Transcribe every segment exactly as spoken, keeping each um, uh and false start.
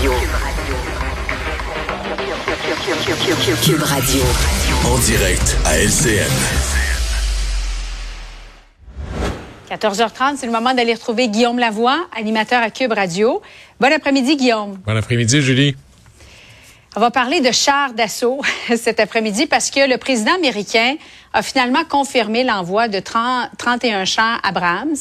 Radio. Cube Radio. En direct à L C N. quatorze heures trente, c'est le moment d'aller retrouver Guillaume Lavoie, animateur à Cube Radio. Bon après-midi, Guillaume. Bon après-midi, Julie. On va parler de chars d'assaut cet après-midi parce que le président américain a finalement confirmé l'envoi de trente, trente et un chars Abrams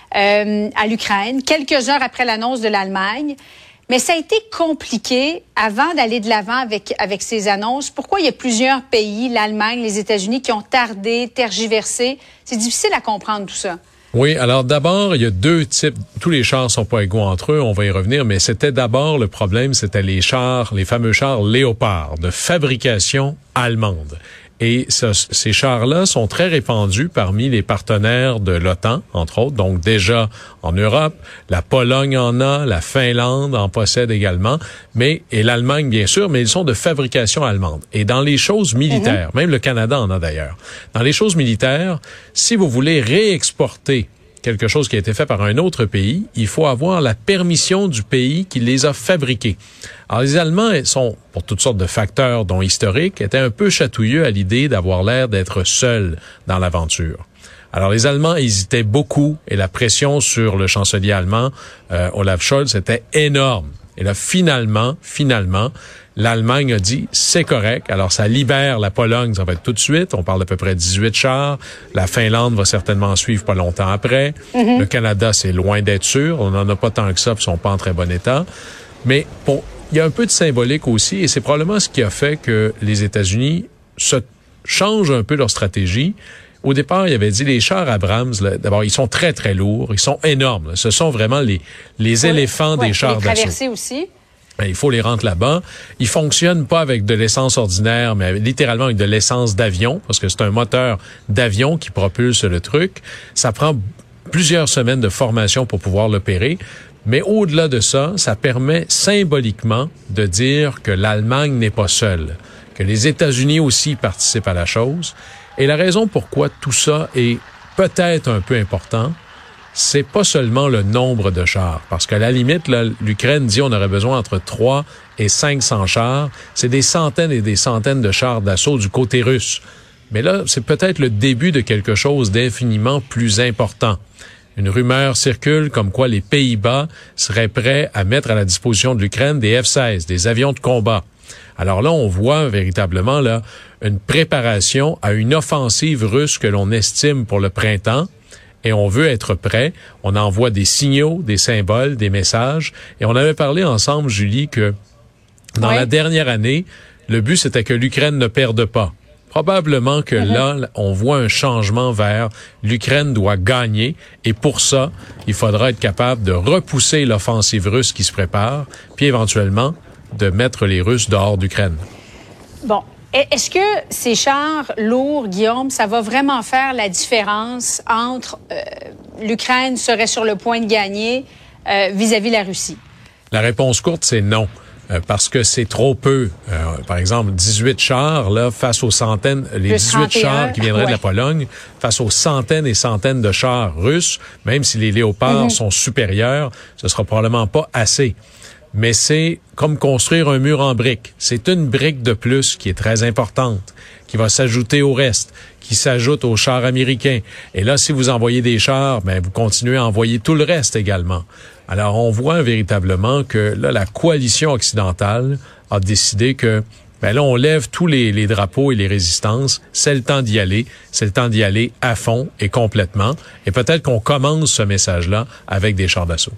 euh, à l'Ukraine, quelques heures après l'annonce de l'Allemagne. Mais ça a été compliqué avant d'aller de l'avant avec, avec ces annonces. Pourquoi il y a plusieurs pays, l'Allemagne, les États-Unis, qui ont tardé, tergiversé? C'est difficile à comprendre tout ça. Oui, alors d'abord, il y a deux types. Tous les chars sont pas égaux entre eux, on va y revenir, mais c'était d'abord le problème, c'était les chars, les fameux chars Léopard de fabrication allemande. Et ce, ces chars-là sont très répandus parmi les partenaires de l'OTAN, entre autres. Donc déjà en Europe, la Pologne en a, la Finlande en possède également, mais et l'Allemagne bien sûr, mais ils sont de fabrication allemande. Et dans les choses militaires, mm-hmm. même le Canada en a d'ailleurs. Dans les choses militaires, si vous voulez réexporter quelque chose qui a été fait par un autre pays, il faut avoir la permission du pays qui les a fabriqués. Alors, les Allemands sont, pour toutes sortes de facteurs, dont historiques, étaient un peu chatouilleux à l'idée d'avoir l'air d'être seuls dans l'aventure. Alors, les Allemands hésitaient beaucoup et la pression sur le chancelier allemand, euh, Olaf Scholz, était énorme. Et là, finalement, finalement, l'Allemagne a dit, c'est correct. Alors, ça libère la Pologne, ça va être tout de suite. On parle d'à peu près dix-huit chars. La Finlande va certainement suivre pas longtemps après. Mm-hmm. Le Canada, c'est loin d'être sûr. On n'en a pas tant que ça, puis ils sont pas en très bon état. Mais pour, il y a un peu de symbolique aussi, et c'est probablement ce qui a fait que les États-Unis se changent un peu leur stratégie. Au départ, il avait dit les chars Abrams, là, d'abord, ils sont très, très lourds, ils sont énormes. Là. Ce sont vraiment les, les oui, éléphants oui, des chars d'assaut. Les traversées aussi. Il faut les rentrer là-bas. Ils fonctionnent pas avec de l'essence ordinaire, mais littéralement avec de l'essence d'avion, parce que c'est un moteur d'avion qui propulse le truc. Ça prend plusieurs semaines de formation pour pouvoir l'opérer. Mais au-delà de ça, ça permet symboliquement de dire que l'Allemagne n'est pas seule, que les États-Unis aussi participent à la chose. Et la raison pourquoi tout ça est peut-être un peu important, c'est pas seulement le nombre de chars. Parce qu'à la limite, là, l'Ukraine dit on aurait besoin entre trois et cinq cents chars. C'est des centaines et des centaines de chars d'assaut du côté russe. Mais là, c'est peut-être le début de quelque chose d'infiniment plus important. Une rumeur circule comme quoi les Pays-Bas seraient prêts à mettre à la disposition de l'Ukraine des F seize, des avions de combat. Alors là, on voit véritablement là une préparation à une offensive russe que l'on estime pour le printemps. Et on veut être prêt. On envoie des signaux, des symboles, des messages. Et on avait parlé ensemble, Julie, que dans ouais. la dernière année, le but, c'était que l'Ukraine ne perde pas. Probablement que mm-hmm. là, on voit un changement vers l'Ukraine doit gagner. Et pour ça, il faudra être capable de repousser l'offensive russe qui se prépare, puis éventuellement de mettre les Russes dehors d'Ukraine. Bon. Est-ce que ces chars lourds, Guillaume, ça va vraiment faire la différence entre euh, l'Ukraine serait sur le point de gagner euh, vis-à-vis la Russie? La réponse courte, c'est non. Euh, parce que c'est trop peu. Euh, par exemple, dix-huit chars, là, face aux centaines, les dix-huit chars qui viendraient ouais. de la Pologne, face aux centaines et centaines de chars russes, même si les Léopards mm-hmm. sont supérieurs, ce sera probablement pas assez. Mais c'est comme construire un mur en briques. C'est une brique de plus qui est très importante, qui va s'ajouter au reste, qui s'ajoute aux chars américains. Et là, si vous envoyez des chars, ben vous continuez à envoyer tout le reste également. Alors, on voit véritablement que là, la coalition occidentale a décidé que ben là, on lève tous les, les drapeaux et les résistances. C'est le temps d'y aller. C'est le temps d'y aller à fond et complètement. Et peut-être qu'on commence ce message-là avec des chars d'assaut.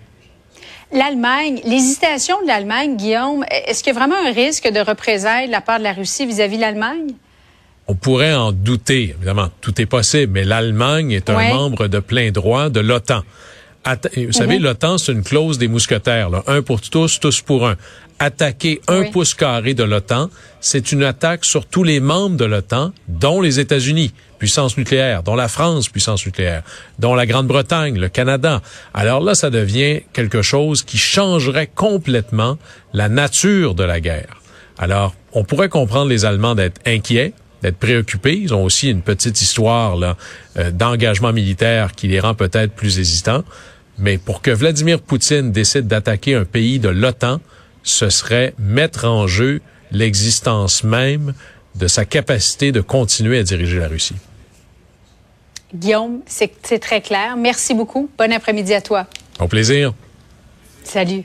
L'Allemagne, l'hésitation de l'Allemagne, Guillaume, est-ce qu'il y a vraiment un risque de représailles de la part de la Russie vis-à-vis de l'Allemagne? On pourrait en douter, évidemment, tout est possible, mais l'Allemagne est un ouais. membre de plein droit de l'OTAN. Atta- vous mm-hmm. savez, l'OTAN, c'est une clause des mousquetaires, là. Un pour tous, tous pour un. Attaquer un oui. pouce carré de l'OTAN, c'est une attaque sur tous les membres de l'OTAN, dont les États-Unis, puissance nucléaire, dont la France, puissance nucléaire, dont la Grande-Bretagne, le Canada. Alors là, ça devient quelque chose qui changerait complètement la nature de la guerre. Alors, on pourrait comprendre les Allemands d'être inquiets, d'être préoccupés. Ils ont aussi une petite histoire là, euh, d'engagement militaire qui les rend peut-être plus hésitants. Mais pour que Vladimir Poutine décide d'attaquer un pays de l'OTAN, ce serait mettre en jeu l'existence même de sa capacité de continuer à diriger la Russie. Guillaume, c'est, c'est très clair. Merci beaucoup. Bon après-midi à toi. Au plaisir. Salut.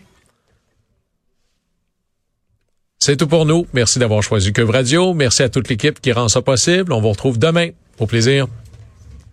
C'est tout pour nous. Merci d'avoir choisi Cube Radio. Merci à toute l'équipe qui rend ça possible. On vous retrouve demain. Au plaisir.